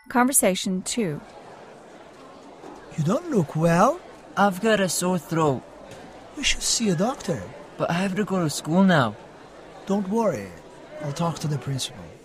Conversation 2. You don't look well. I've got a sore throat, You should see a doctor. but I have to go to school now. Don't worry. I'll talk to the principal.